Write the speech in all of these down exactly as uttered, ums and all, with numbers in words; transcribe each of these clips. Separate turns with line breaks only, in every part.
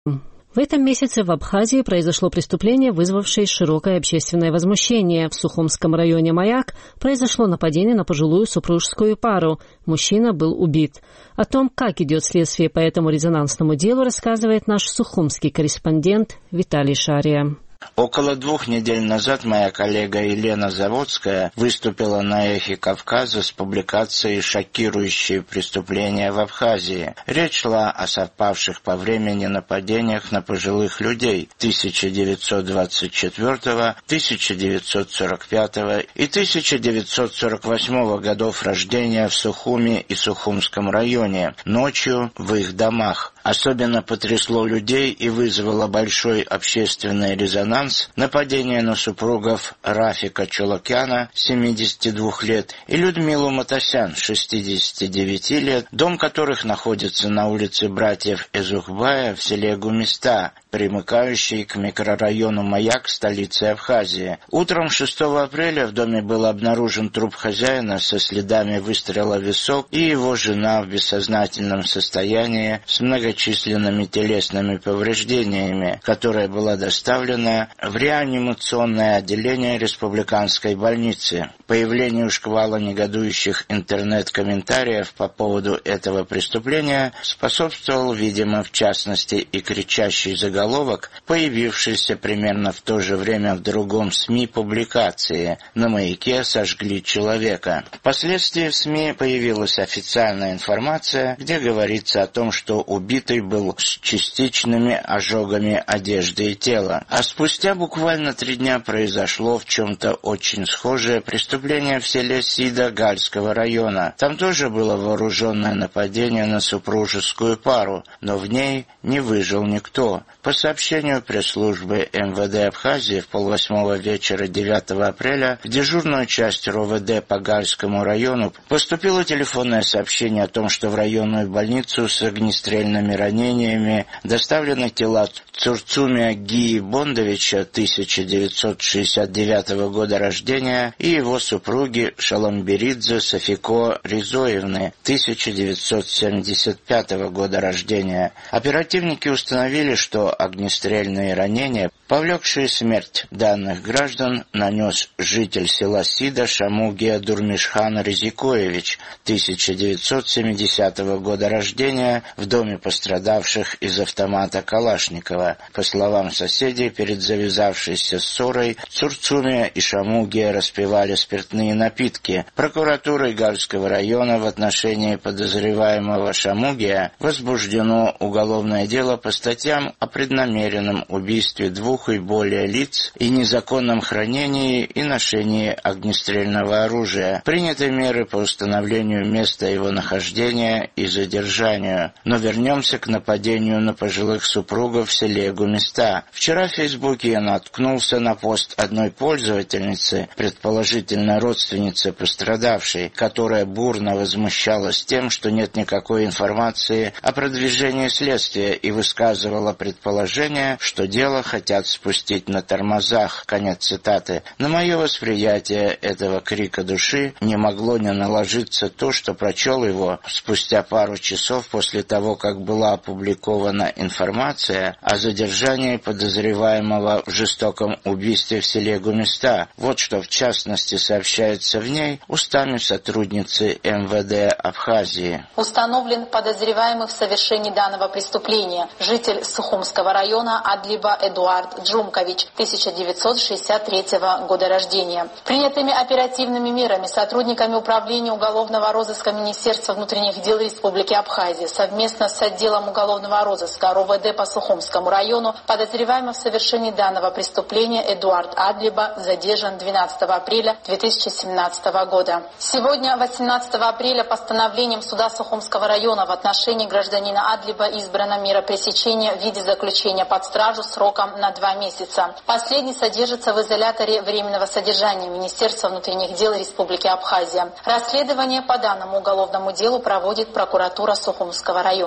В этом месяце в Абхазии произошло преступление, вызвавшее широкое общественное возмущение. В Сухумском районе Маяк произошло нападение на пожилую супружескую пару. Мужчина был убит. О том, как идет следствие по этому резонансному делу, рассказывает наш сухумский корреспондент Виталий Шария.
Около двух недель назад моя коллега Елена Заводская выступила на «Эхе Кавказа» с публикацией «Шокирующие преступления в Абхазии». Речь шла о совпавших по времени нападениях на пожилых людей тысяча девятьсот двадцать четвёртого, тысяча девятьсот сорок пятого и тысяча девятьсот сорок восьмого годов рождения в Сухуме и Сухумском районе, ночью в их домах. Особенно потрясло людей и вызвало большой общественный резонанс нападение на супругов Рафика Чолокяна, семидесяти двух лет, и Людмилу Матасян, шестидесяти девяти лет, дом которых находится на улице братьев Эзухбая в селе Гумиста, примыкающей к микрорайону Маяк, столице Абхазии. Утром шестого апреля в доме был обнаружен труп хозяина со следами выстрела в висок и его жена в бессознательном состоянии с многочисленными телесными повреждениями, которая была доставлена в реанимационное отделение республиканской больницы. Появлению шквала негодующих интернет-комментариев по поводу этого преступления способствовал, видимо, в частности и кричащий заголовок, появившийся примерно в то же время в другом СМИ публикации «На Маяке сожгли человека». Впоследствии в СМИ появилась официальная информация, где говорится о том, что убитый был с частичными ожогами одежды и тела. А спустя буквально три дня произошло в чем-то очень схожее преступление в селе Сида Гальского района. Там тоже было вооруженное нападение на супружескую пару, но в ней не выжил никто. По сообщению пресс-службы эм вэ дэ Абхазии в полвосьмого вечера девятого апреля в дежурную часть эр о вэ дэ по Гальскому району поступило телефонное сообщение о том, что в районную больницу с огнестрельными ранениями доставлены тела Цурцумия Гии Бондовича, тысяча девятьсот шестьдесят девятого года рождения, и его супруги Шаламберидзе Софико Ризоевны, тысяча девятьсот семьдесят пятого года рождения. Оперативники установили, что огнестрельные ранения, повлекшие смерть данных граждан, нанес житель села Сида Шамугия Дурмишхан Резикоевич, тысяча девятьсот семидесятого года рождения, в доме пострадавших из автомата Калашникова. По словам соседей, перед завязавшейся ссорой Цурцумия и Шамугия распивали спиртные напитки. Прокуратурой Гальского района в отношении подозреваемого Шамугия возбуждено уголовное дело по статьям о преднамеренном убийстве двух и более лиц и незаконном хранении и ношении огнестрельного оружия. Приняты меры по установлению места его нахождения и задержанию. Но вернемся к нападению на пожилых супругов в селе Гумиста. Вчера в Фейсбуке я наткнулся на пост одной пользовательницы, предположительно родственницы пострадавшей, которая бурно возмущалась тем, что нет никакой информации о продвижении следствия и высказывала предположение, что дело хотят спустить на тормозах. Конец цитаты. На мое восприятие этого крика души не могло не наложиться то, что прочел его спустя пару часов после того, как была опубликована информация о задержании подозреваемого в жестоком убийстве в селе Гумиста. Вот что в частности сообщается в ней устами сотрудницы эм вэ дэ Абхазии.
Установлен подозреваемый в совершении данного преступления, житель Сухумского района Адлиба Эдуард Джумкович, тысяча девятьсот шестьдесят третьего года рождения. Принятыми оперативными мерами сотрудниками Управления уголовного розыска Министерства внутренних дел Республики Абхазия совместно с отделом уголовного розыска эр о вэ дэ по Сухумскому району подозреваемый в совершении данного преступления Эдуард Адлиба задержан двенадцатого апреля две тысячи семнадцатого года. Сегодня, восемнадцатого апреля, постановлением суда Сухумского района в отношении гражданина Адлиба избрана мера пресечения в виде заключения под стражу сроком на два месяца. Последний содержится в изоляторе временного содержания Министерства внутренних дел Республики Абхазия. Расследование по данному уголовному делу проводит прокуратура Сухумского района.
К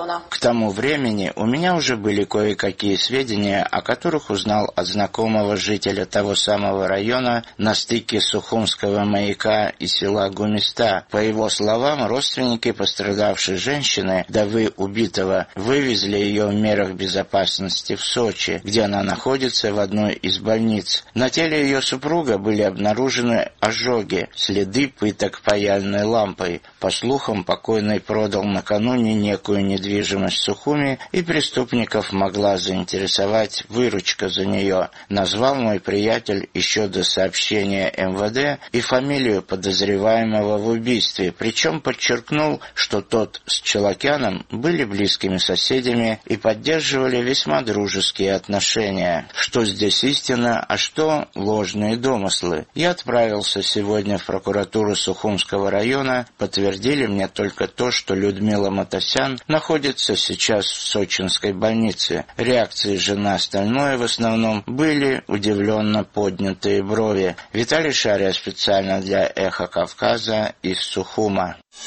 тому времени у меня уже были кое-какие сведения, о которых узнал от знакомого жителя того самого района на стыке Сухумского маяка и села Гумиста. По его словам, родственники пострадавшей женщины, вдовы убитого, вывезли ее в мерах безопасности в Сочи, где она находится в одной из больниц. На теле ее супруга были обнаружены ожоги, следы пыток паяльной лампой. По слухам, покойный продал накануне некую недвижимость в Сухуми, и преступников могла заинтересовать выручка за нее. Назвал мой приятель еще до сообщения эм вэ дэ и фамилию подозреваемого в убийстве, причем подчеркнул, что тот с Челокяном были близкими соседями и поддерживали весьма дружеские отношения. Что здесь истина, а что ложные домыслы? Я отправился сегодня в прокуратуру Сухумского района, подтвердили мне только то, что Людмила Матасян находится сейчас в сочинской больнице. Реакции же на остальное в основном были удивленно поднятые брови. Виталий Шария специально для «Эхо Кавказа» из Сухума.